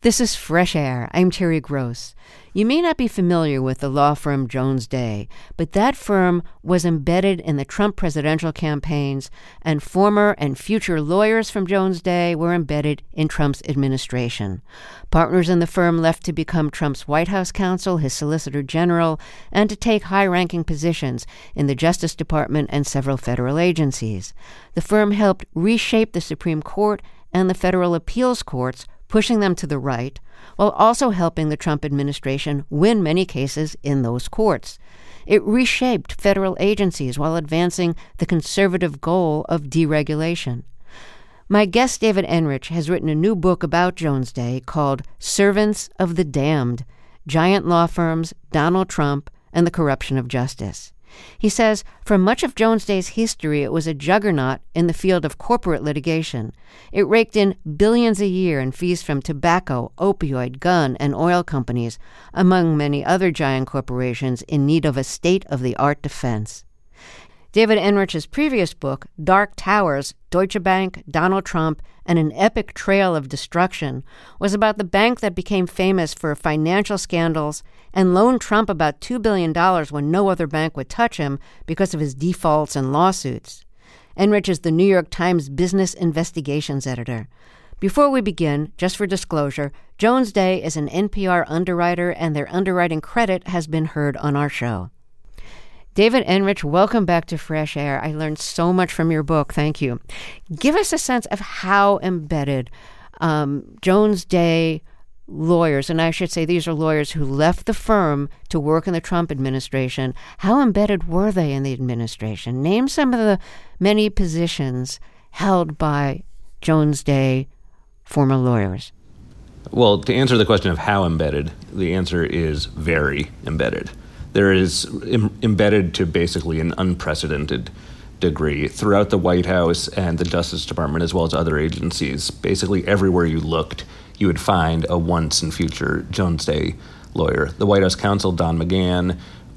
This is Fresh Air. I'm Terry Gross. You may not be familiar with the law firm Jones Day, but that firm was embedded in the Trump presidential campaigns, and former and future lawyers from Jones Day were embedded in Trump's administration. Partners in the firm left to become Trump's White House counsel, his Solicitor General, and to take high-ranking positions in the Justice Department and several federal agencies. The firm helped reshape the Supreme Court and the federal appeals courts, pushing them to the right, while also helping the Trump administration win many cases in those courts. It reshaped federal agencies while advancing the conservative goal of deregulation. My guest, David Enrich, has written a new book about Jones Day called Servants of the Damned: Giant Law Firms, Donald Trump, and the Corruption of Justice. He says, for much of Jones Day's history, it was a juggernaut in the field of corporate litigation. It raked in billions a year in fees from tobacco, opioid, gun, and oil companies, among many other giant corporations in need of a state-of-the-art defense. David Enrich's previous book, Dark Towers, Deutsche Bank, Donald Trump, and an Epic Trail of Destruction, was about the bank that became famous for financial scandals and loaned Trump about $2 billion when no other bank would touch him because of his defaults and lawsuits. Enrich is the New York Times Business Investigations editor. Before we begin, just for disclosure, Jones Day is an NPR underwriter, and their underwriting credit has been heard on our show. David Enrich, welcome back to Fresh Air. I learned so much from your book. Thank you. Give us a sense of how embedded Jones Day lawyers, and I should say these are lawyers who left the firm to work in the Trump administration. How embedded were they in the administration? Name some of the many positions held by Jones Day former lawyers. Well, to answer the question of how embedded, the answer is very embedded. There is embedded to basically an unprecedented degree throughout the White House and the Justice Department, as well as other agencies. Basically everywhere you looked, you would find a once and future Jones Day lawyer. The White House counsel, Don McGahn,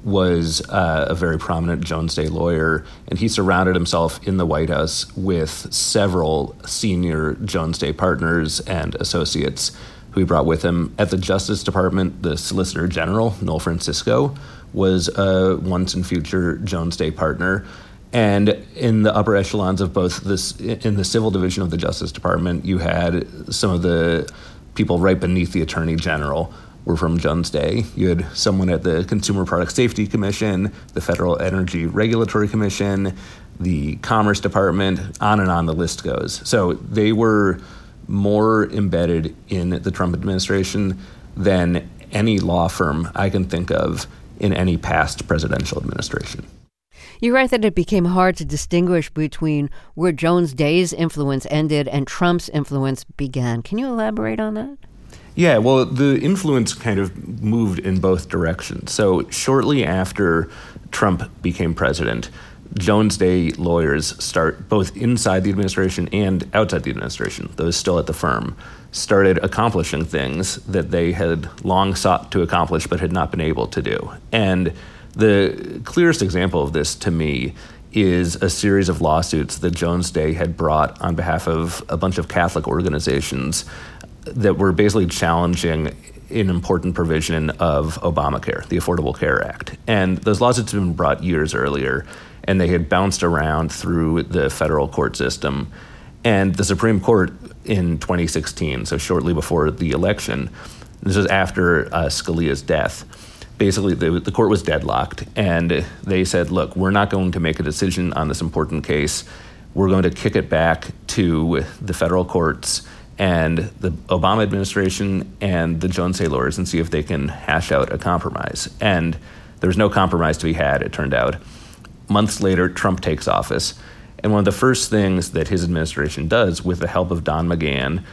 was a very prominent Jones Day lawyer, and he surrounded himself in the White House with several senior Jones Day partners and associates who he brought with him. At the Justice Department, the Solicitor General, Noel Francisco, was a once and future Jones Day partner. And in the upper echelons of both this, in the civil division of the Justice Department, you had some of the people right beneath the Attorney General were from Jones Day. You had someone at the Consumer Product Safety Commission, the Federal Energy Regulatory Commission, the Commerce Department, on and on the list goes. So they were more embedded in the Trump administration than any law firm I can think of in any past presidential administration. You write that it became hard to distinguish between where Jones Day's influence ended and Trump's influence began. Can you elaborate on that? Yeah, well, the influence kind of moved in both directions. So shortly after Trump became president, Jones Day lawyers start both inside the administration and outside the administration, those still at the firm, started accomplishing things that they had long sought to accomplish but had not been able to do. And the clearest example of this to me is a series of lawsuits that Jones Day had brought on behalf of a bunch of Catholic organizations that were basically challenging an important provision of Obamacare, the Affordable Care Act. And those lawsuits had been brought years earlier, and they had bounced around through the federal court system. And the Supreme Court in 2016, so shortly before the election, this was after Scalia's death, basically the court was deadlocked, and they said, look, we're not going to make a decision on this important case. We're going to kick it back to the federal courts and the Obama administration and the Jones Day lawyers and see if they can hash out a compromise. And there was no compromise to be had, it turned out. Months later, Trump takes office. And one of the first things that his administration does with the help of Don McGahn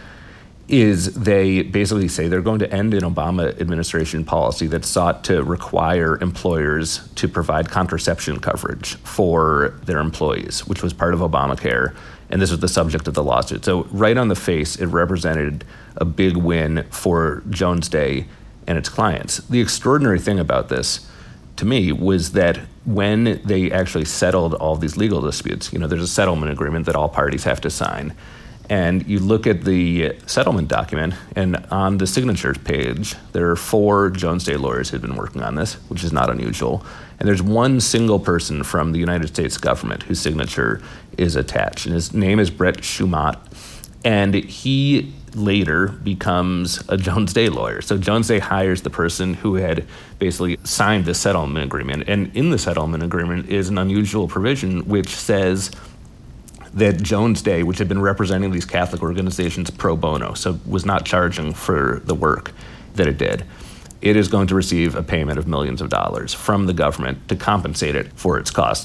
is they basically say they're going to end an Obama administration policy that sought to require employers to provide contraception coverage for their employees, which was part of Obamacare. And this was the subject of the lawsuit. So right on the face, it represented a big win for Jones Day and its clients. The extraordinary thing about this, to me, was that when they actually settled all these legal disputes, there's a settlement agreement that all parties have to sign. And you look at the settlement document, and on the signatures page, there are 4 Jones Day lawyers who have been working on this, which is not unusual. And there's one single person from the United States government whose signature is attached. And his name is Brett Shumat. And he later becomes a Jones Day lawyer. So Jones Day hires the person who had basically signed the settlement agreement. And in the settlement agreement is an unusual provision which says that Jones Day, which had been representing these Catholic organizations pro bono, so was not charging for the work that it did, it is going to receive a payment of millions of dollars from the government to compensate it for its costs.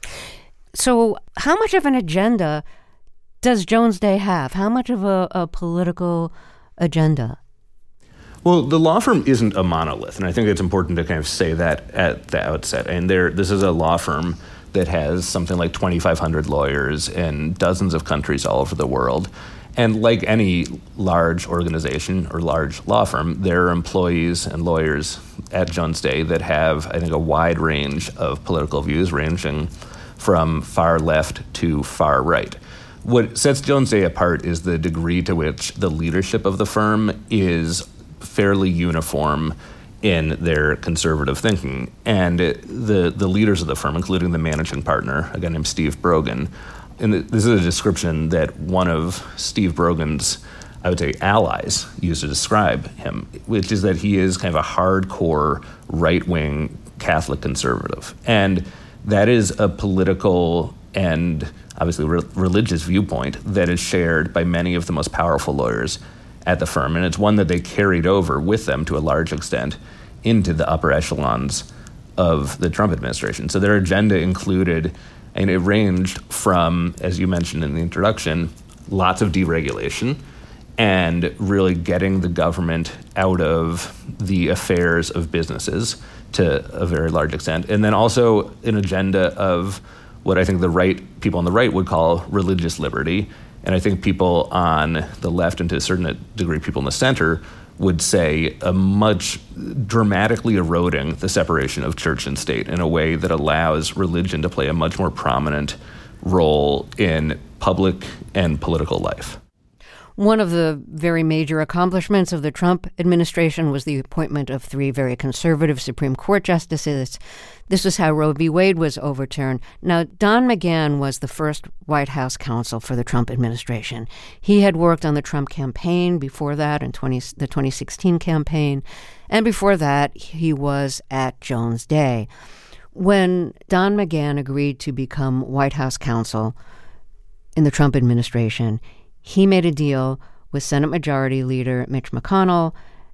So how much of an agenda does Jones Day have? How much of a political agenda? Well, the law firm isn't a monolith, and I think it's important to kind of say that at the outset. And this is a law firm that has something like 2,500 lawyers in dozens of countries all over the world. And like any large organization or large law firm, there are employees and lawyers at Jones Day that have, I think, a wide range of political views, ranging from far left to far right. What sets Jones Day apart is the degree to which the leadership of the firm is fairly uniform in their conservative thinking. And the leaders of the firm, including the managing partner, a guy named Steve Brogan, and this is a description that one of Steve Brogan's, I would say, allies used to describe him, which is that he is kind of a hardcore right-wing Catholic conservative. And that is a political and obviously religious viewpoint that is shared by many of the most powerful lawyers at the firm, and it's one that they carried over with them to a large extent into the upper echelons of the Trump administration. So their agenda included, and it ranged from, as you mentioned in the introduction, lots of deregulation and really getting the government out of the affairs of businesses to a very large extent, and then also an agenda of what I think people on the right would call religious liberty. And I think people on the left, and to a certain degree people in the center, would say a much dramatically eroding the separation of church and state in a way that allows religion to play a much more prominent role in public and political life. One of the very major accomplishments of the Trump administration was the appointment of 3 very conservative Supreme Court justices. This was how Roe v. Wade was overturned. Now, Don McGahn was the first White House counsel for the Trump administration. He had worked on the Trump campaign before that, in the 2016 campaign, and before that, he was at Jones Day. When Don McGahn agreed to become White House counsel in the Trump administration, he made a deal with Senate Majority Leader Mitch McConnell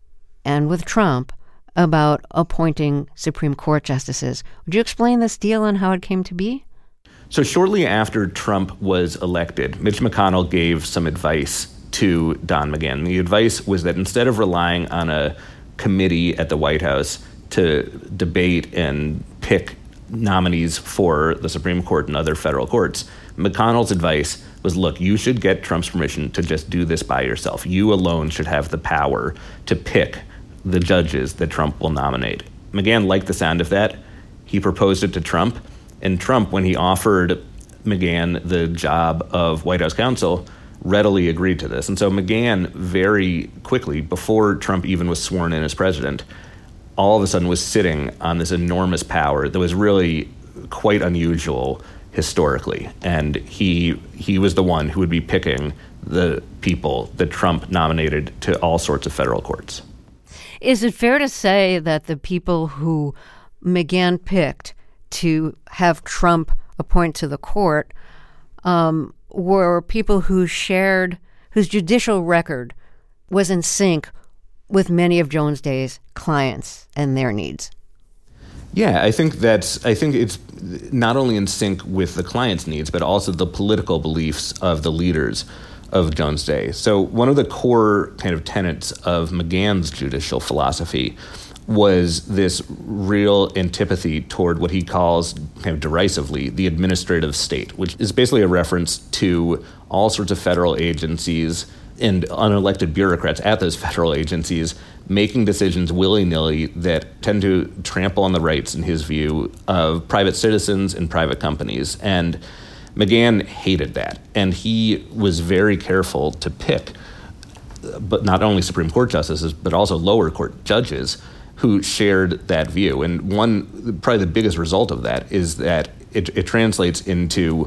and with Trump about appointing Supreme Court justices. Would you explain this deal and how it came to be? So shortly after Trump was elected, Mitch McConnell gave some advice to Don McGahn. The advice was that instead of relying on a committee at the White House to debate and pick nominees for the Supreme Court and other federal courts, McConnell's advice was, look, you should get Trump's permission to just do this by yourself. You alone should have the power to pick the judges that Trump will nominate. McGahn liked the sound of that. He proposed it to Trump. And Trump, when he offered McGahn the job of White House counsel, readily agreed to this. And so McGahn very quickly, before Trump even was sworn in as president, all of a sudden was sitting on this enormous power that was really quite unusual historically. And he was the one who would be picking the people that Trump nominated to all sorts of federal courts. Is it fair to say that the people who McGahn picked to have Trump appoint to the court were people whose judicial record was in sync with many of Jones Day's clients and their needs? Yeah, I think it's not only in sync with the client's needs, but also the political beliefs of the leaders of Jones Day. So one of the core kind of tenets of McGahn's judicial philosophy was this real antipathy toward what he calls kind of derisively the administrative state, which is basically a reference to all sorts of federal agencies and unelected bureaucrats at those federal agencies making decisions willy-nilly that tend to trample on the rights, in his view, of private citizens and private companies. And McGahn hated that, and he was very careful to pick, but not only Supreme Court justices, but also lower court judges who shared that view. And probably the biggest result of that is that it translates into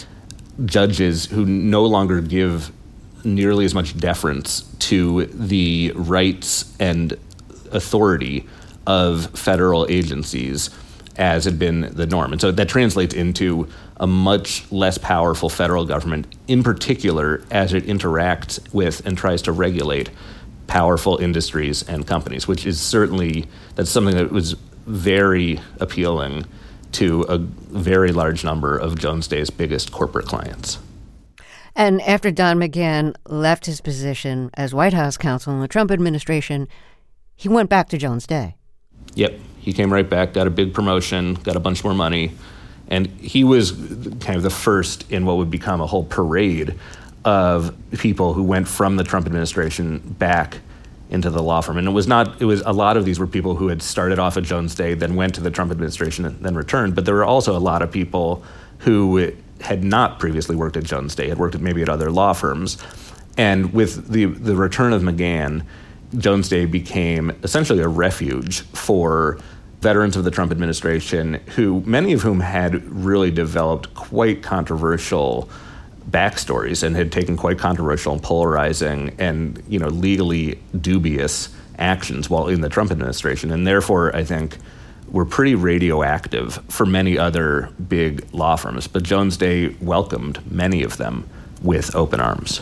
judges who no longer give nearly as much deference to the rights and authority of federal agencies as had been the norm. And so that translates into a much less powerful federal government, in particular as it interacts with and tries to regulate powerful industries and companies, which is that's something that was very appealing to a very large number of Jones Day's biggest corporate clients. And after Don McGahn left his position as White House counsel in the Trump administration, he went back to Jones Day. Yep. He came right back, got a big promotion, got a bunch more money, and he was kind of the first in what would become a whole parade of people who went from the Trump administration back into the law firm. And it was a lot of these were people who had started off at Jones Day, then went to the Trump administration and then returned. But there were also a lot of people who had not previously worked at Jones Day, had worked maybe at other law firms. And with the return of McGahn, Jones Day became essentially a refuge for veterans of the Trump administration, many of whom had really developed quite controversial backstories and had taken quite controversial and polarizing and legally dubious actions while in the Trump administration, and therefore I think were pretty radioactive for many other big law firms. But Jones Day welcomed many of them with open arms.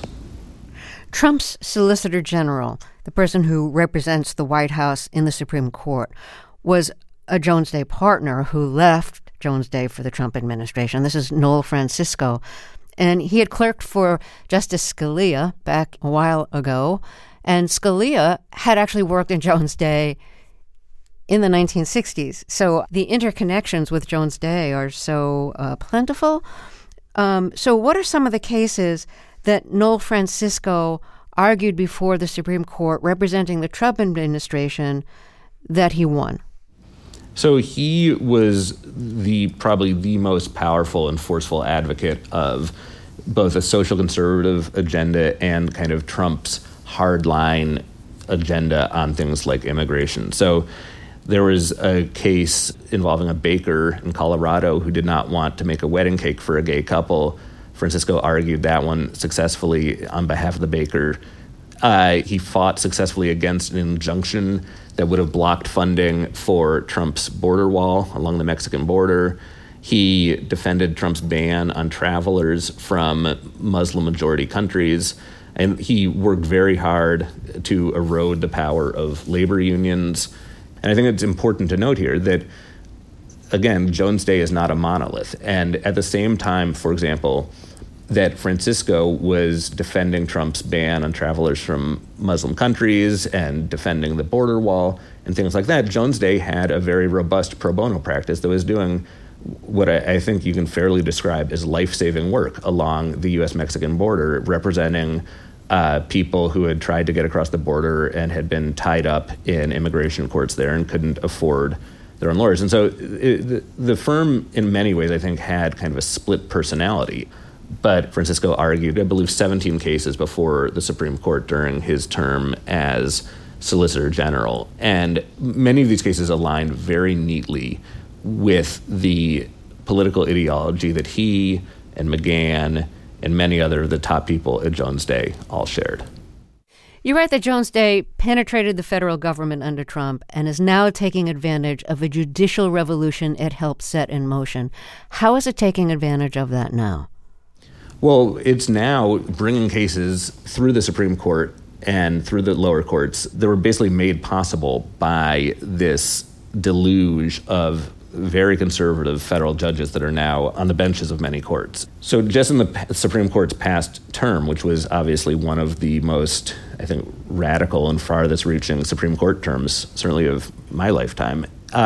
Trump's Solicitor General, the person who represents the White House in the Supreme Court, was a Jones Day partner who left Jones Day for the Trump administration. This is Noel Francisco. And he had clerked for Justice Scalia back a while ago. And Scalia had actually worked in Jones Day in the 1960s. So the interconnections with Jones Day are so plentiful. So what are some of the cases that Noel Francisco argued before the Supreme Court representing the Trump administration that he won? So he was probably the most powerful and forceful advocate of both a social conservative agenda and kind of Trump's hardline agenda on things like immigration. So there was a case involving a baker in Colorado who did not want to make a wedding cake for a gay couple. Francisco argued that one successfully on behalf of the baker. He fought successfully against an injunction that would have blocked funding for Trump's border wall along the Mexican border. He defended Trump's ban on travelers from Muslim-majority countries, and he worked very hard to erode the power of labor unions. And I think it's important to note here that, again, Jones Day is not a monolith. And at the same time, for example, that Francisco was defending Trump's ban on travelers from Muslim countries and defending the border wall and things like that, Jones Day had a very robust pro bono practice that was doing what I think you can fairly describe as life-saving work along the U.S.-Mexican border, representing people who had tried to get across the border and had been tied up in immigration courts there and couldn't afford their own lawyers. And so the firm, in many ways, I think, had kind of a split personality. But Francisco argued, I believe, 17 cases before the Supreme Court during his term as Solicitor General. And many of these cases aligned very neatly with the political ideology that he and McGahn and many other of the top people at Jones Day all shared. You write that Jones Day penetrated the federal government under Trump and is now taking advantage of a judicial revolution it helped set in motion. How is it taking advantage of that now? Well, it's now bringing cases through the Supreme Court and through the lower courts that were basically made possible by this deluge of very conservative federal judges that are now on the benches of many courts. So just in the Supreme Court's past term, which was obviously one of the most, I think, radical and farthest reaching Supreme Court terms, certainly of my lifetime,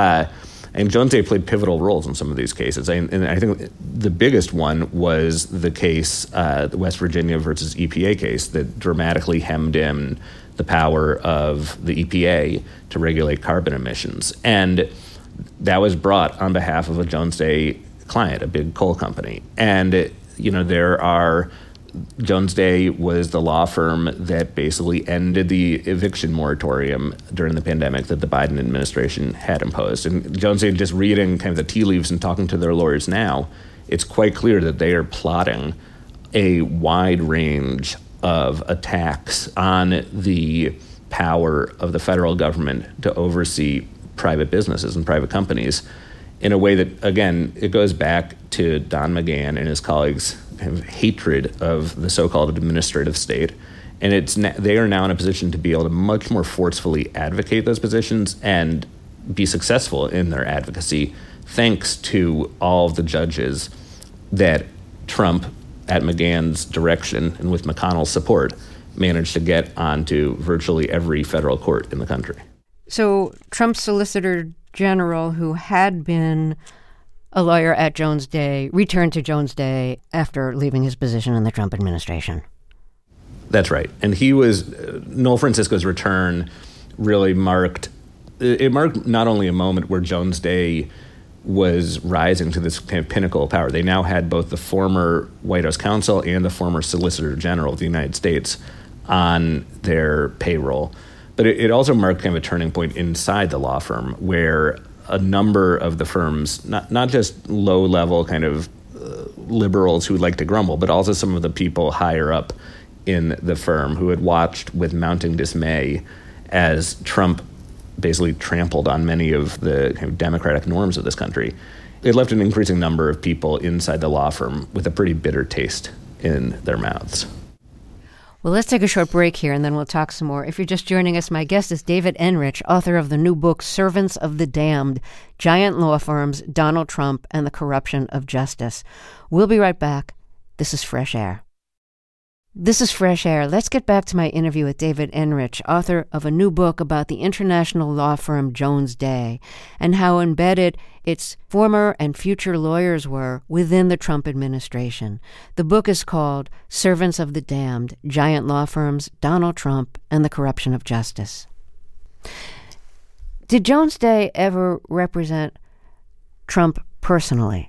and Jones Day played pivotal roles in some of these cases. And I think the biggest one was the case, the West Virginia versus EPA case that dramatically hemmed in the power of the EPA to regulate carbon emissions. And that was brought on behalf of a Jones Day client, a big coal company. And Jones Day was the law firm that basically ended the eviction moratorium during the pandemic that the Biden administration had imposed. And Jones Day, just reading kind of the tea leaves and talking to their lawyers now, it's quite clear that they are plotting a wide range of attacks on the power of the federal government to oversee private businesses and private companies in a way that, again, it goes back to Don McGahn and his colleagues' kind of hatred of the so-called administrative state. And they are now in a position to be able to much more forcefully advocate those positions and be successful in their advocacy, thanks to all of the judges that Trump, at McGahn's direction and with McConnell's support, managed to get onto virtually every federal court in the country. So Trump's Solicitor General, who had been a lawyer at Jones Day, returned to Jones Day after leaving his position in the Trump administration. That's right. And Noel Francisco's return really marked not only a moment where Jones Day was rising to this kind of pinnacle of power. They now had both the former White House counsel and the former Solicitor General of the United States on their payroll. But it also marked kind of a turning point inside the law firm where a number of the firm's, not just low-level kind of liberals who like to grumble, but also some of the people higher up in the firm who had watched with mounting dismay as Trump basically trampled on many of the kind of democratic norms of this country. It left an increasing number of people inside the law firm with a pretty bitter taste in their mouths. Well, let's take a short break here, and then we'll talk some more. If you're just joining us, my guest is David Enrich, author of the new book, Servants of the Damned, Giant Law Firms, Donald Trump, and the Corruption of Justice. We'll be right back. This is Fresh Air. This is Fresh Air. Let's get back to my interview with David Enrich, author of a new book about the international law firm Jones Day and how embedded its former and future lawyers were within the Trump administration. The book is called Servants of the Damned, Giant Law Firms, Donald Trump, and the Corruption of Justice. Did Jones Day ever represent Trump personally?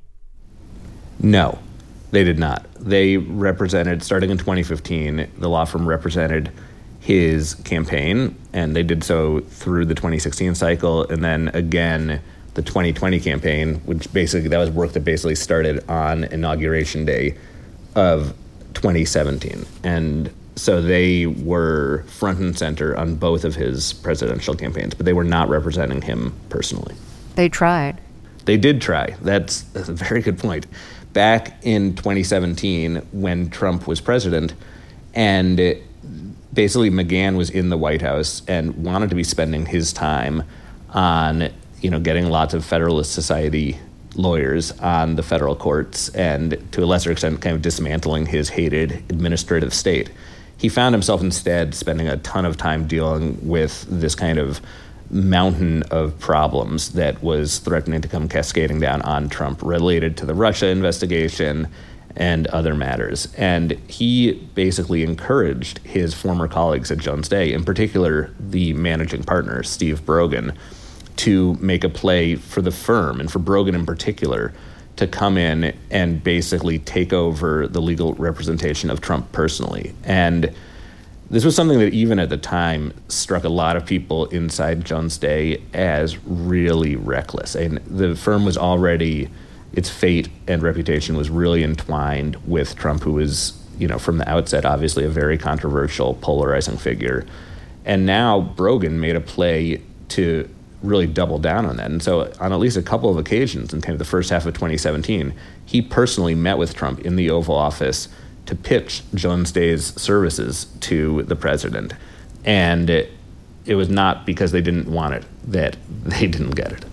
No. They did not. They represented, starting in 2015, the law firm represented his campaign, and they did so through the 2016 cycle, and then again the 2020 campaign, which basically, that was work that basically started on Inauguration Day of 2017. And so they were front and center on both of his presidential campaigns, but they were not representing him personally. They tried. They did try. That's a very good point. Back in 2017, when Trump was president, and basically McGahn was in the White House and wanted to be spending his time on, getting lots of Federalist Society lawyers on the federal courts and, to a lesser extent, kind of dismantling his hated administrative state. He found himself instead spending a ton of time dealing with this kind of mountain of problems that was threatening to come cascading down on Trump related to the Russia investigation and other matters. And he basically encouraged his former colleagues at Jones Day, in particular the managing partner, Steve Brogan, to make a play for the firm, and for Brogan in particular, to come in and basically take over the legal representation of Trump personally. And this was something that even at the time struck a lot of people inside Jones Day as really reckless. And the firm was already, its fate and reputation was really entwined with Trump, who was, from the outset, obviously a very controversial, polarizing figure. And now Brogan made a play to really double down on that. And so on at least a couple of occasions in kind of the first half of 2017, he personally met with Trump in the Oval Office to pitch Jones Day's services to the president. And it was not because they didn't want it that they didn't get it.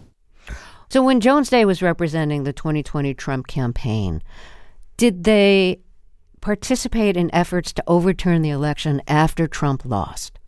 So when Jones Day was representing the 2020 Trump campaign, did they participate in efforts to overturn the election after Trump lost?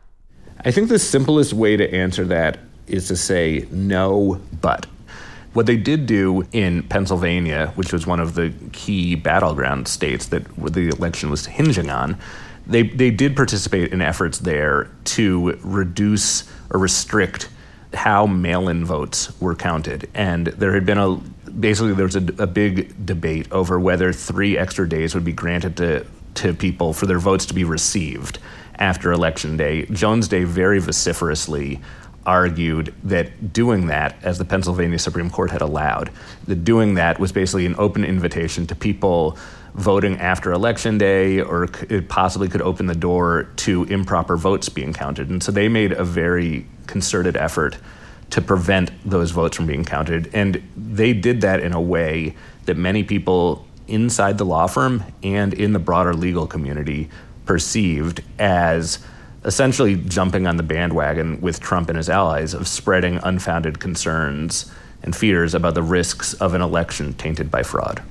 I think the simplest way to answer that is to say no, but. What they did do in Pennsylvania, which was one of the key battleground states that the election was hinging on, they did participate in efforts there to reduce or restrict how mail-in votes were counted. And there had been basically there was a big debate over whether 3 extra days would be granted to people for their votes to be received after Election Day. Jones Day very vociferously argued that doing that, as the Pennsylvania Supreme Court had allowed, that doing that was basically an open invitation to people voting after Election Day, or it possibly could open the door to improper votes being counted. And so they made a very concerted effort to prevent those votes from being counted. And they did that in a way that many people inside the law firm and in the broader legal community perceived as essentially jumping on the bandwagon with Trump and his allies of spreading unfounded concerns and fears about the risks of an election tainted by fraud.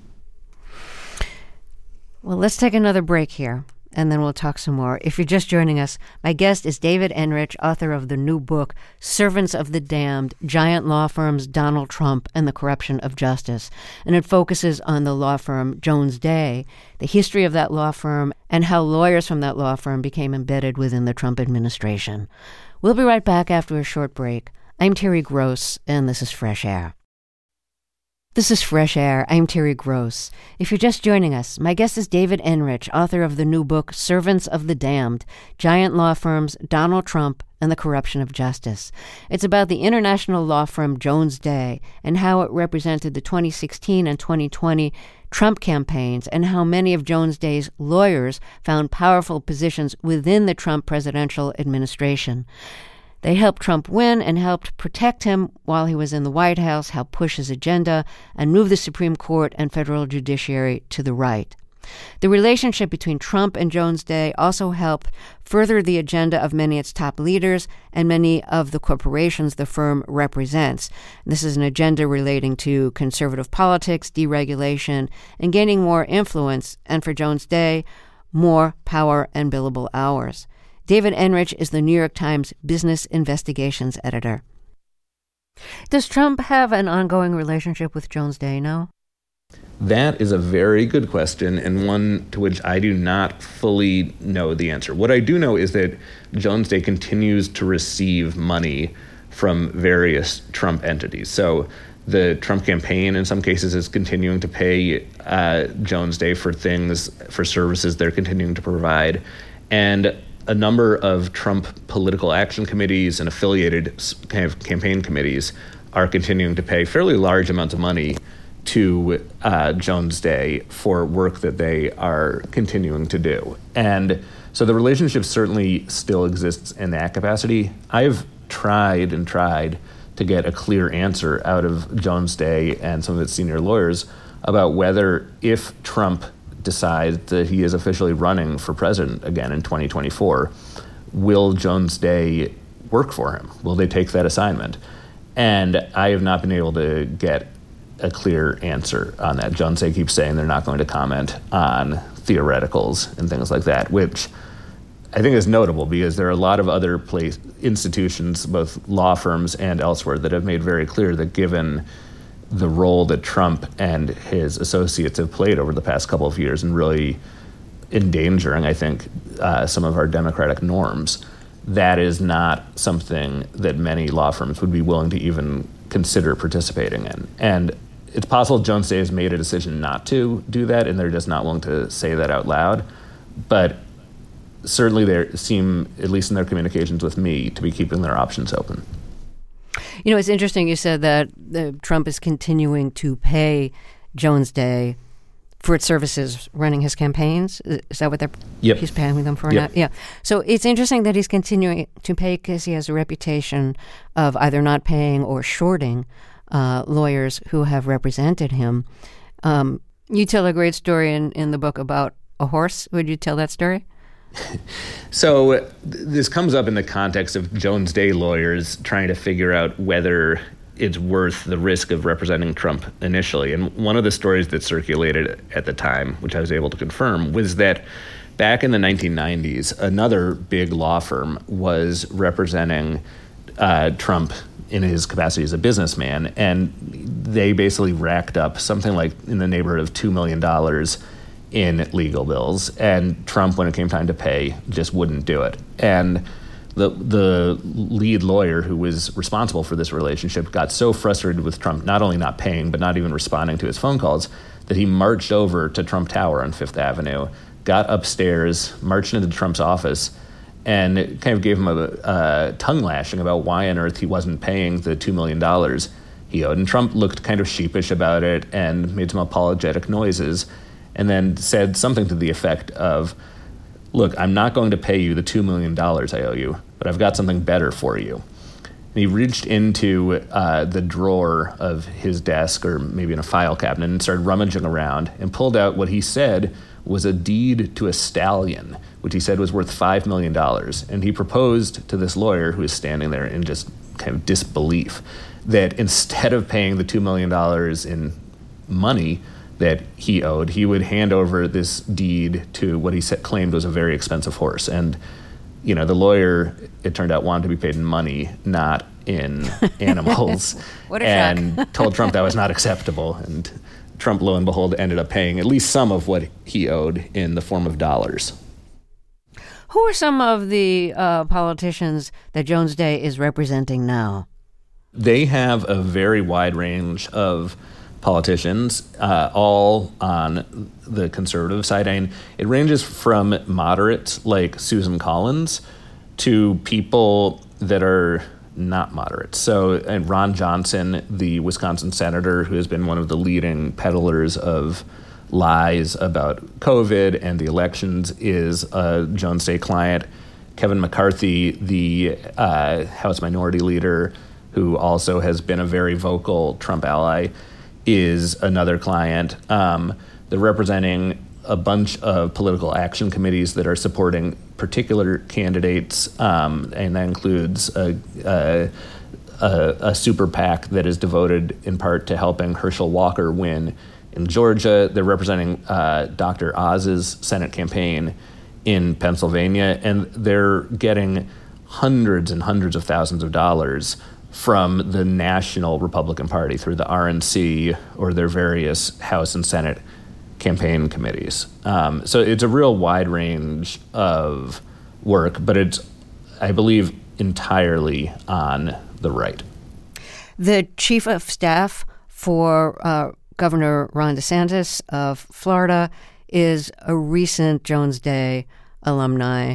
Well, let's take another break here, and then we'll talk some more. If you're just joining us, my guest is David Enrich, author of the new book, Servants of the Damned, Giant Law Firms, Donald Trump, and the Corruption of Justice. And it focuses on the law firm Jones Day, the history of that law firm, and how lawyers from that law firm became embedded within the Trump administration. We'll be right back after a short break. I'm Terry Gross, and this is Fresh Air. This is Fresh Air. I'm Terry Gross. If you're just joining us, my guest is David Enrich, author of the new book, Servants of the Damned, Giant Law Firms, Donald Trump, and the Corruption of Justice. It's about the international law firm Jones Day and how it represented the 2016 and 2020 Trump campaigns, and how many of Jones Day's lawyers found powerful positions within the Trump presidential administration. They helped Trump win and helped protect him while he was in the White House, helped push his agenda, and move the Supreme Court and federal judiciary to the right. The relationship between Trump and Jones Day also helped further the agenda of many of its top leaders and many of the corporations the firm represents. This is an agenda relating to conservative politics, deregulation, and gaining more influence, and for Jones Day, more power and billable hours. David Enrich is the New York Times Business Investigations editor. Does Trump have an ongoing relationship with Jones Day now? That is a very good question, and one to which I do not fully know the answer. What I do know is that Jones Day continues to receive money from various Trump entities. So the Trump campaign, in some cases, is continuing to pay Jones Day for services they're continuing to provide. And a number of Trump political action committees and affiliated kind of campaign committees are continuing to pay fairly large amounts of money to Jones Day for work that they are continuing to do. And so the relationship certainly still exists in that capacity. I've tried to get a clear answer out of Jones Day and some of its senior lawyers about whether, if Trump decides that he is officially running for president again in 2024, will Jones Day work for him? Will they take that assignment? And I have not been able to get a clear answer on that. Jones Day keeps saying they're not going to comment on theoreticals and things like that, which I think is notable because there are a lot of other institutions, both law firms and elsewhere, that have made very clear that given the role that Trump and his associates have played over the past couple of years in really endangering, I think, some of our democratic norms, that is not something that many law firms would be willing to even consider participating in. And it's possible Jones Day has made a decision not to do that, and they're just not willing to say that out loud. But certainly they seem, at least in their communications with me, to be keeping their options open. You know, it's interesting you said that Trump is continuing to pay Jones Day for its services running his campaigns. Is that what he's paying them for? Yep. Now? Yeah. So it's interesting that he's continuing to pay because he has a reputation of either not paying or shorting lawyers who have represented him. You tell a great story in the book about a horse. Would you tell that story? So this comes up in the context of Jones Day lawyers trying to figure out whether it's worth the risk of representing Trump initially. And one of the stories that circulated at the time, which I was able to confirm, was that back in the 1990s, another big law firm was representing Trump in his capacity as a businessman, and they basically racked up something like in the neighborhood of $2 million in legal bills, and Trump, when it came time to pay, just wouldn't do it. And the lead lawyer who was responsible for this relationship got so frustrated with Trump, not only not paying, but not even responding to his phone calls, that he marched over to Trump Tower on Fifth Avenue, got upstairs, marched into Trump's office, and kind of gave him a tongue lashing about why on earth he wasn't paying the $2 million he owed. And Trump looked kind of sheepish about it and made some apologetic noises, and then said something to the effect of, look, I'm not going to pay you the $2 million I owe you, but I've got something better for you. And he reached into the drawer of his desk, or maybe in a file cabinet, and started rummaging around and pulled out what he said was a deed to a stallion, which he said was worth $5 million. And he proposed to this lawyer, who was standing there in just kind of disbelief, that instead of paying the $2 million in money that he owed, he would hand over this deed to what he claimed was a very expensive horse. And, you know, the lawyer, it turned out, wanted to be paid in money, not in animals. What a and shock. told Trump that was not acceptable. And Trump, lo and behold, ended up paying at least some of what he owed in the form of dollars. Who are some of the politicians that Jones Day is representing now? They have a very wide range of politicians, all on the conservative side. I mean, it ranges from moderates like Susan Collins to people that are not moderates. So, and Ron Johnson, the Wisconsin senator who has been one of the leading peddlers of lies about COVID and the elections, is a Jones Day client. Kevin McCarthy, the House Minority Leader, who also has been a very vocal Trump ally, is another client. They're representing a bunch of political action committees that are supporting particular candidates, and that includes a super PAC that is devoted in part to helping Herschel Walker win in Georgia. They're representing Dr. Oz's Senate campaign in Pennsylvania, and they're getting hundreds and hundreds of thousands of dollars from the National Republican Party through the RNC or their various House and Senate campaign committees. So it's a real wide range of work, but it's, I believe, entirely on the right. The chief of staff for Governor Ron DeSantis of Florida is a recent Jones Day alumni.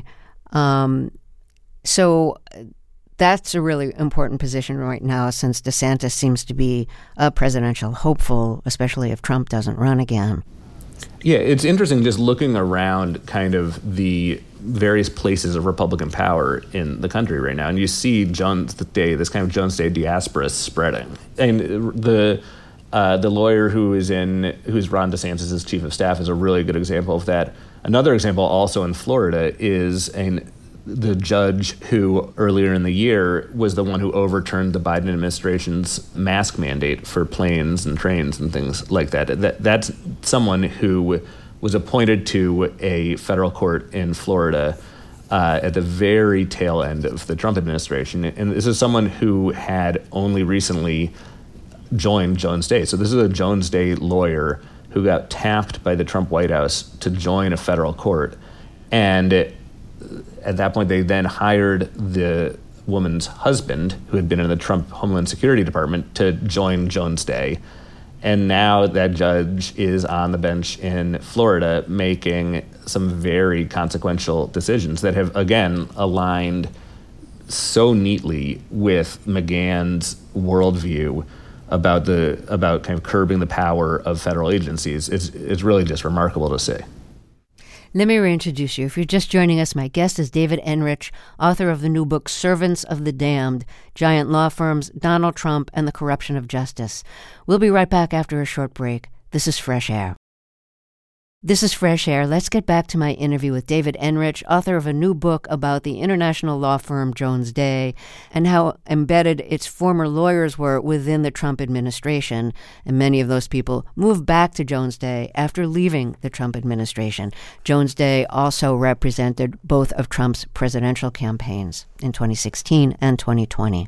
So that's a really important position right now, since DeSantis seems to be a presidential hopeful, especially if Trump doesn't run again. Yeah, it's interesting just looking around kind of the various places of Republican power in the country right now, and you see Jones Day, this kind of Jones Day diaspora spreading. And the lawyer who's Ron DeSantis' chief of staff is a really good example of that. Another example, also in Florida, is the judge who earlier in the year was the one who overturned the Biden administration's mask mandate for planes and trains and things like that. That's someone who was appointed to a federal court in Florida at the very tail end of the Trump administration. And this is someone who had only recently joined Jones Day. So this is a Jones Day lawyer who got tapped by the Trump White House to join a federal court. And at that point, they then hired the woman's husband, who had been in the Trump Homeland Security Department, to join Jones Day. And now that judge is on the bench in Florida making some very consequential decisions that have, again, aligned so neatly with McGahn's worldview about kind of curbing the power of federal agencies. It's really just remarkable to see. Let me reintroduce you. If you're just joining us, my guest is David Enrich, author of the new book, Servants of the Damned, Giant Law Firms, Donald Trump, and the Corruption of Justice. We'll be right back after a short break. This is Fresh Air. This is Fresh Air. Let's get back to my interview with David Enrich, author of a new book about the international law firm Jones Day and how embedded its former lawyers were within the Trump administration. And many of those people moved back to Jones Day after leaving the Trump administration. Jones Day also represented both of Trump's presidential campaigns in 2016 and 2020.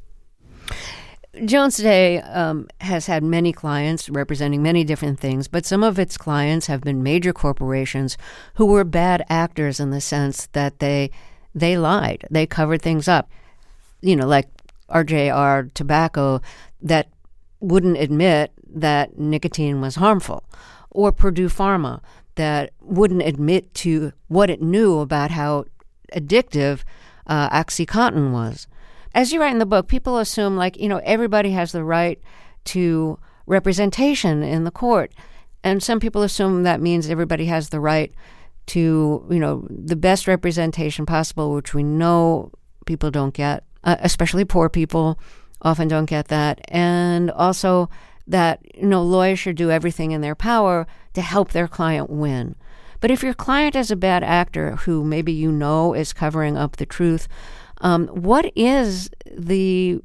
Jones Day has had many clients representing many different things, but some of its clients have been major corporations who were bad actors in the sense that they they lied. They covered things up. Like RJR Tobacco that wouldn't admit that nicotine was harmful, or Purdue Pharma that wouldn't admit to what it knew about how addictive OxyContin was. As you write in the book, people assume everybody has the right to representation in the court. And some people assume that means everybody has the right to, the best representation possible, which we know people don't get, especially poor people often don't get that. And also that, lawyers should do everything in their power to help their client win. But if your client is a bad actor who maybe is covering up the truth, what is the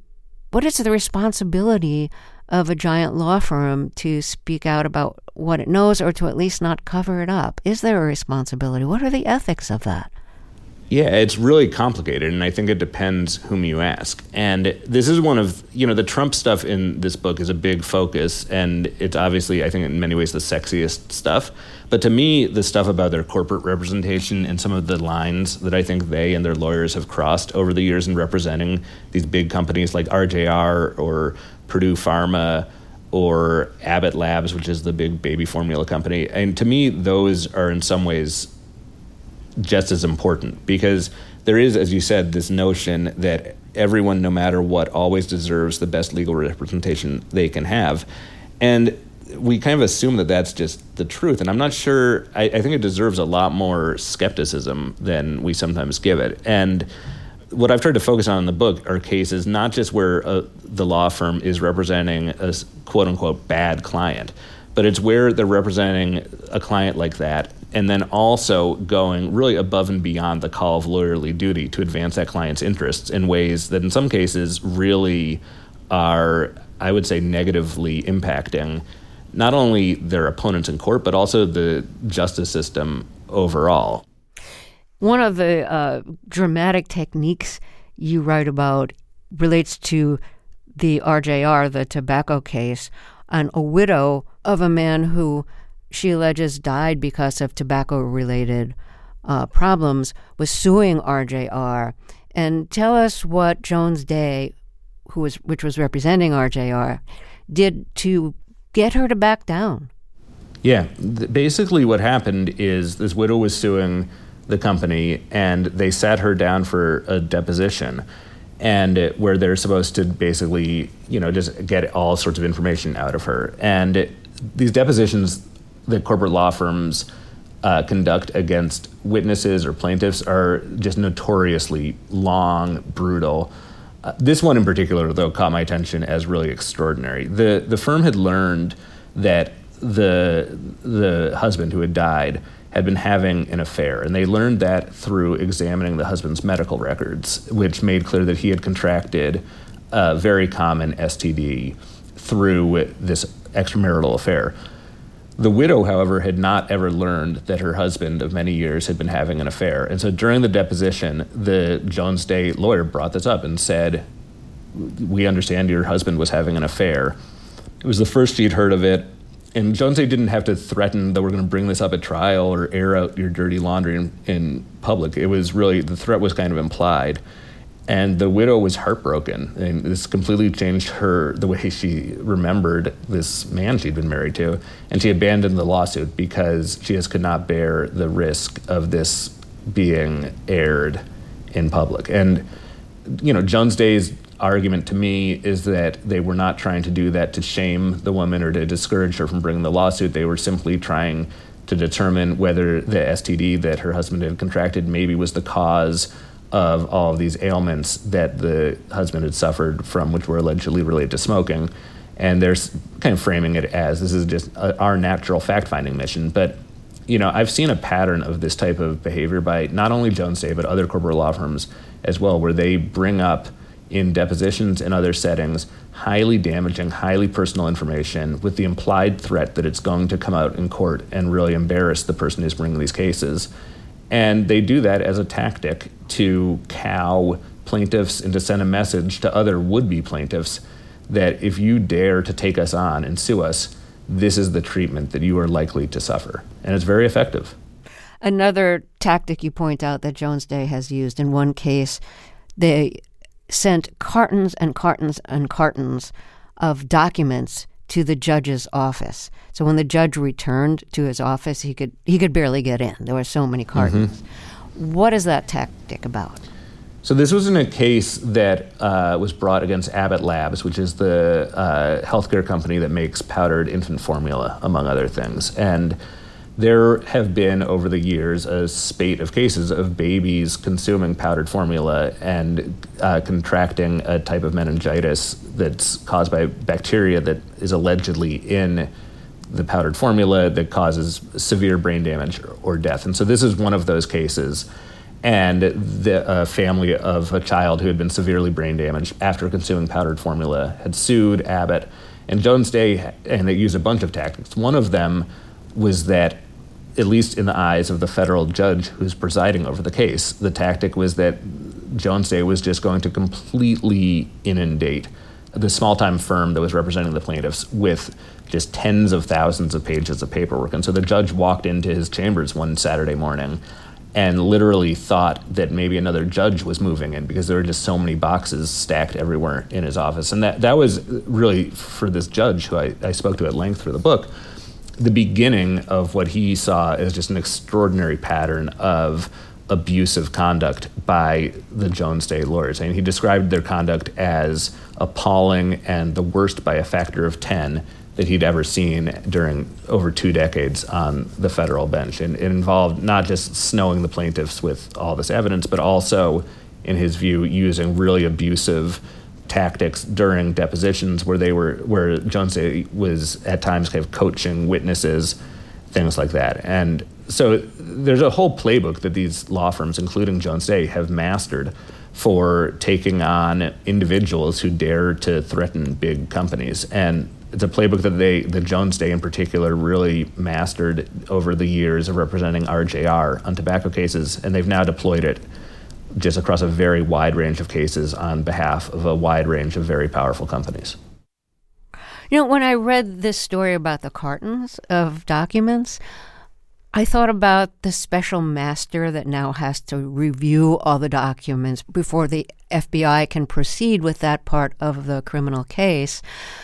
responsibility of a giant law firm to speak out about what it knows, or to at least not cover it up? Is there a responsibility? What are the ethics of that? Yeah, it's really complicated, and I think it depends whom you ask. And this is one of, the Trump stuff in this book is a big focus, and it's obviously, I think, in many ways the sexiest stuff. But to me, the stuff about their corporate representation and some of the lines that I think they and their lawyers have crossed over the years in representing these big companies like RJR or Purdue Pharma or Abbott Labs, which is the big baby formula company. And to me, those are in some ways just as important, because there is, as you said, this notion that everyone, no matter what, always deserves the best legal representation they can have. And we kind of assume that that's just the truth. And I'm not sure, I think it deserves a lot more skepticism than we sometimes give it. And what I've tried to focus on in the book are cases not just where the law firm is representing a quote-unquote bad client, but it's where they're representing a client like that and then also going really above and beyond the call of lawyerly duty to advance that client's interests in ways that in some cases really are, I would say, negatively impacting not only their opponents in court, but also the justice system overall. One of the dramatic techniques you write about relates to the RJR, the tobacco case, on a widow of a man who she alleges died because of tobacco-related problems, was suing RJR. And tell us what Jones Day, which was representing RJR, did to get her to back down. Yeah, basically what happened is this widow was suing the company, and they sat her down for a deposition, and where they're supposed to basically, just get all sorts of information out of her. And these depositions that corporate law firms conduct against witnesses or plaintiffs are just notoriously long, brutal. This one in particular, though, caught my attention as really extraordinary. The firm had learned that the husband who had died had been having an affair, and they learned that through examining the husband's medical records, which made clear that he had contracted a very common STD through this extramarital affair. The widow, however, had not ever learned that her husband of many years had been having an affair. And so during the deposition, the Jones Day lawyer brought this up and said, "We understand your husband was having an affair." It was the first she'd heard of it. And Jones Day didn't have to threaten that we're going to bring this up at trial or air out your dirty laundry in public. It was really, the threat was kind of implied. And the widow was heartbroken. And this completely changed the way she remembered this man she'd been married to. And she abandoned the lawsuit because she just could not bear the risk of this being aired in public. And, Jones Day's argument to me is that they were not trying to do that to shame the woman or to discourage her from bringing the lawsuit. They were simply trying to determine whether the STD that her husband had contracted maybe was the cause of all of these ailments that the husband had suffered from, which were allegedly related to smoking. And they're kind of framing it as this is just our natural fact-finding mission. But, I've seen a pattern of this type of behavior by not only Jones Day, but other corporate law firms as well, where they bring up in depositions and other settings highly damaging, highly personal information with the implied threat that it's going to come out in court and really embarrass the person who's bringing these cases. And they do that as a tactic to cow plaintiffs and to send a message to other would-be plaintiffs that if you dare to take us on and sue us, this is the treatment that you are likely to suffer. And it's very effective. Another tactic you point out that Jones Day has used. In one case, they sent cartons and cartons and cartons of documents to the judge's office. So when the judge returned to his office, he could barely get in. There were so many cartons. Mm-hmm. What is that tactic about? So this was in a case that was brought against Abbott Labs, which is the healthcare company that makes powdered infant formula, among other things. And there have been, over the years, a spate of cases of babies consuming powdered formula and contracting a type of meningitis that's caused by bacteria that is allegedly in the powdered formula that causes severe brain damage or death. And so this is one of those cases. And the family of a child who had been severely brain damaged after consuming powdered formula had sued Abbott and Jones Day, and they used a bunch of tactics. One of them was that, at least in the eyes of the federal judge who's presiding over the case, the tactic was that Jones Day was just going to completely inundate the small-time firm that was representing the plaintiffs with just tens of thousands of pages of paperwork. And so the judge walked into his chambers one Saturday morning and literally thought that maybe another judge was moving in because there were just so many boxes stacked everywhere in his office. And that was really, for this judge, who I spoke to at length through the book, the beginning of what he saw as just an extraordinary pattern of abusive conduct by the Jones Day lawyers. And he described their conduct as appalling and the worst by a factor of 10 that he'd ever seen during over 2 decades on the federal bench. And it involved not just snowing the plaintiffs with all this evidence, but also, in his view, using really abusive tactics during depositions where Jones Day was at times kind of coaching witnesses, things like that. And so there's a whole playbook that these law firms, including Jones Day, have mastered for taking on individuals who dare to threaten big companies. And it's a playbook that the Jones Day in particular really mastered over the years of representing RJR on tobacco cases, and they've now deployed it just across a very wide range of cases on behalf of a wide range of very powerful companies. You know, when I read this story about the cartons of documents, I thought about the special master that now has to review all the documents before the FBI can proceed with that part of the criminal case,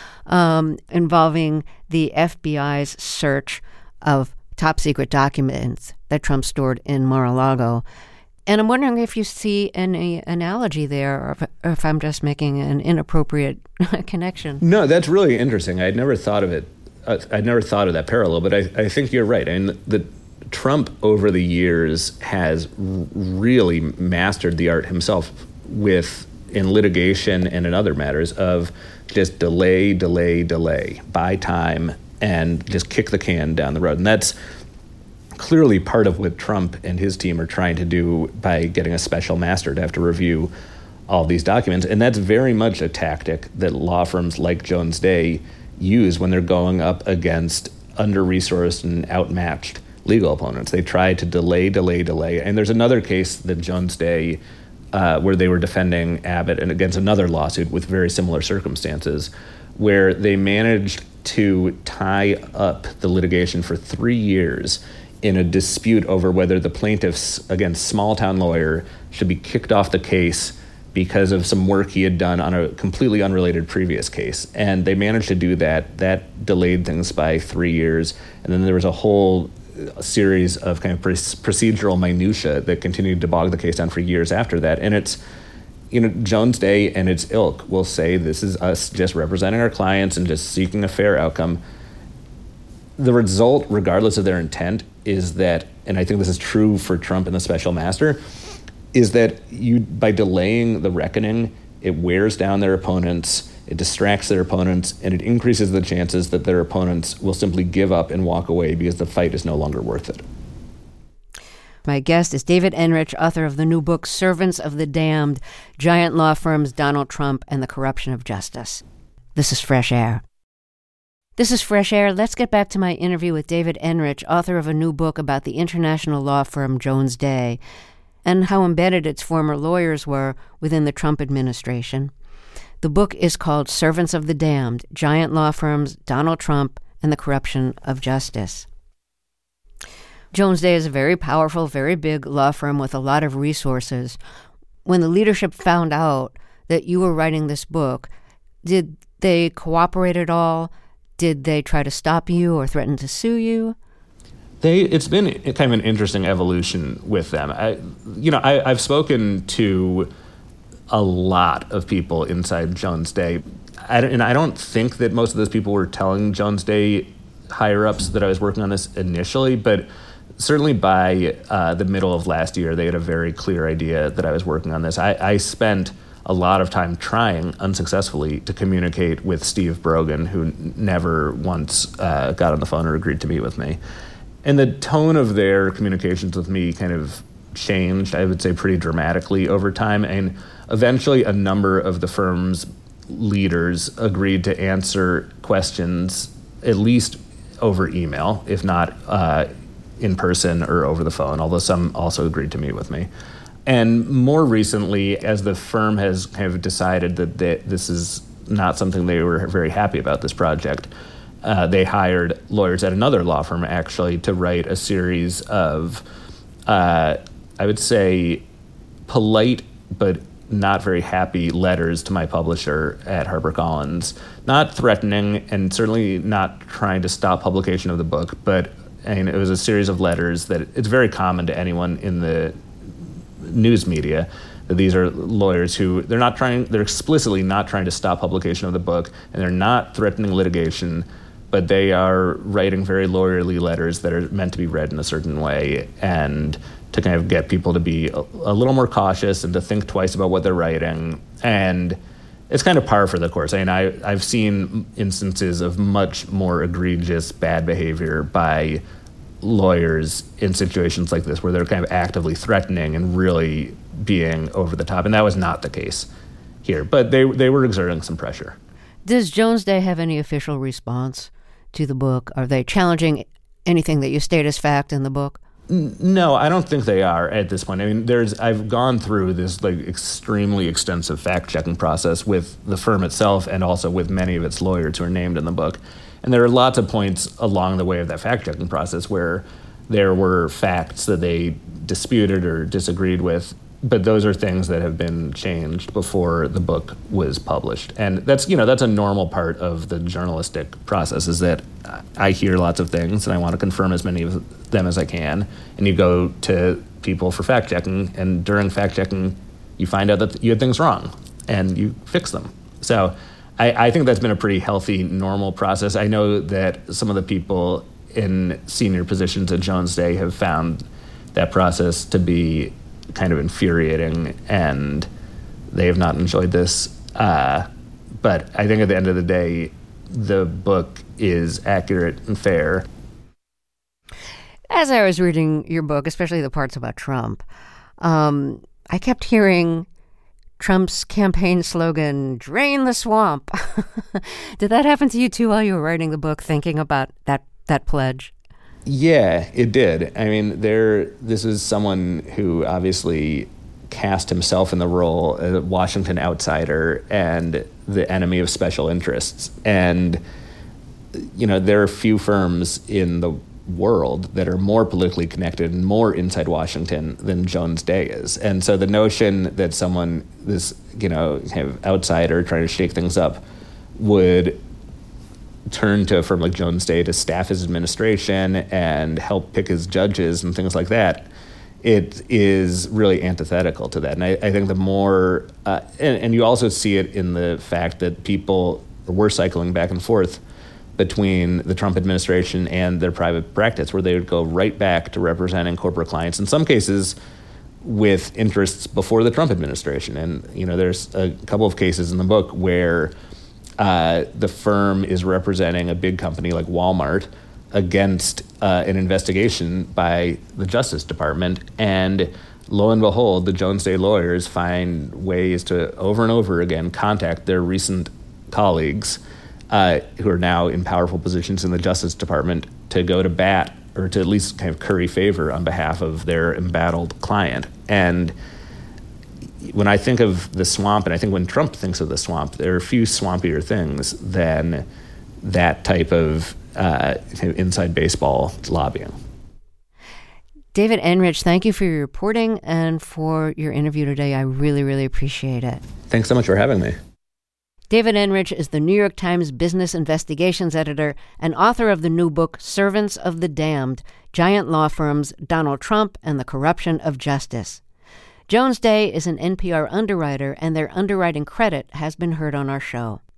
involving the FBI's search of top-secret documents that Trump stored in Mar-a-Lago. And I'm wondering if you see any analogy there, or if I'm just making an inappropriate connection. No, that's really interesting. I'd never thought of it. I'd never thought of that parallel, but I think you're right. I mean, Trump over the years has really mastered the art himself in litigation and in other matters of just delay, buy time, and just kick the can down the road. And that's clearly part of what Trump and his team are trying to do by getting a special master to have to review all these documents. And that's very much a tactic that law firms like Jones Day use when they're going up against under-resourced and outmatched legal opponents. They try to delay. And there's another case that Jones Day, where they were defending Abbott and against another lawsuit with very similar circumstances, where they managed to tie up the litigation for 3 years in a dispute over whether the plaintiff's, again, small-town lawyer, should be kicked off the case because of some work he had done on a completely unrelated previous case. And they managed to do that. That delayed things by 3 years. And then there was a whole series of kind of procedural minutia that continued to bog the case down for years after that. And it's, Jones Day and its ilk will say this is us just representing our clients and just seeking a fair outcome. The result, regardless of their intent, is that, and I think this is true for Trump and the special master, is that by delaying the reckoning, it wears down their opponents, it distracts their opponents, and it increases the chances that their opponents will simply give up and walk away because the fight is no longer worth it. My guest is David Enrich, author of the new book, Servants of the Damned, Giant Law Firms, Donald Trump, and the Corruption of Justice. This is Fresh Air. This is Fresh Air. Let's get back to my interview with David Enrich, author of a new book about the international law firm Jones Day and how embedded its former lawyers were within the Trump administration. The book is called Servants of the Damned, Giant Law Firms, Donald Trump, and the Corruption of Justice. Jones Day is a very powerful, very big law firm with a lot of resources. When the leadership found out that you were writing this book, did they cooperate at all? Did they try to stop you or threaten to sue you? It's been kind of an interesting evolution with them. I've spoken to a lot of people inside Jones Day, and I don't think that most of those people were telling Jones Day higher-ups that I was working on this initially, but certainly by the middle of last year, they had a very clear idea that I was working on this. I spent a lot of time trying, unsuccessfully, to communicate with Steve Brogan, who never once got on the phone or agreed to meet with me. And the tone of their communications with me kind of changed, I would say, pretty dramatically over time. And eventually a number of the firm's leaders agreed to answer questions, at least over email, if not in person or over the phone, although some also agreed to meet with me. And more recently, as the firm has kind of decided that this is not something they were very happy about, this project, they hired lawyers at another law firm, actually, to write a series of, I would say, polite but not very happy letters to my publisher at HarperCollins, not threatening and certainly not trying to stop publication of the book, but it was a series of letters that it's very common to anyone in the news media that these are lawyers who they're explicitly not trying to stop publication of the book, and they're not threatening litigation, but they are writing very lawyerly letters that are meant to be read in a certain way and to kind of get people to be a little more cautious and to think twice about what they're writing. And it's kind of par for the course. I've seen instances of much more egregious bad behavior by lawyers in situations like this where they're kind of actively threatening and really being over the top. And that was not the case here. But they were exerting some pressure. Does Jones Day have any official response to the book? Are they challenging anything that you state as fact in the book? No, I don't think they are at this point. I mean, I've gone through this extremely extensive fact-checking process with the firm itself and also with many of its lawyers who are named in the book. And there are lots of points along the way of that fact-checking process where there were facts that they disputed or disagreed with, but those are things that have been changed before the book was published. And that's a normal part of the journalistic process, is that I hear lots of things and I want to confirm as many of them as I can. And you go to people for fact-checking, and during fact-checking, you find out that you had things wrong and you fix them. So I think that's been a pretty healthy, normal process. I know that some of the people in senior positions at Jones Day have found that process to be kind of infuriating, and they have not enjoyed this. But I think at the end of the day, the book is accurate and fair. As I was reading your book, especially the parts about Trump, I kept hearing Trump's campaign slogan, "Drain the swamp." Did that happen to you too while you were writing the book, thinking about that pledge? Yeah, it did. I mean, this is someone who obviously cast himself in the role as a Washington outsider and the enemy of special interests. And, there are few firms in the world that are more politically connected and more inside Washington than Jones Day is. And so the notion that someone, this, kind of outsider trying to shake things up, would turn to a firm like Jones Day to staff his administration and help pick his judges and things like that, it is really antithetical to that. And I think the more, and you also see it in the fact that people were cycling back and forth between the Trump administration and their private practice, where they would go right back to representing corporate clients, in some cases with interests before the Trump administration. And, there's a couple of cases in the book where the firm is representing a big company like Walmart against an investigation by the Justice Department. And lo and behold, the Jones Day lawyers find ways to over and over again contact their recent colleagues who are now in powerful positions in the Justice Department to go to bat, or to at least kind of curry favor on behalf of their embattled client. And when I think of the swamp, and I think when Trump thinks of the swamp, there are a few swampier things than that type of inside baseball lobbying. David Enrich, thank you for your reporting and for your interview today. I really, really appreciate it. Thanks so much for having me. David Enrich is the New York Times Business Investigations editor and author of the new book, Servants of the Damned, Giant Law Firms, Donald Trump, and the Corruption of Justice. Jones Day is an NPR underwriter, and their underwriting credit has been heard on our show.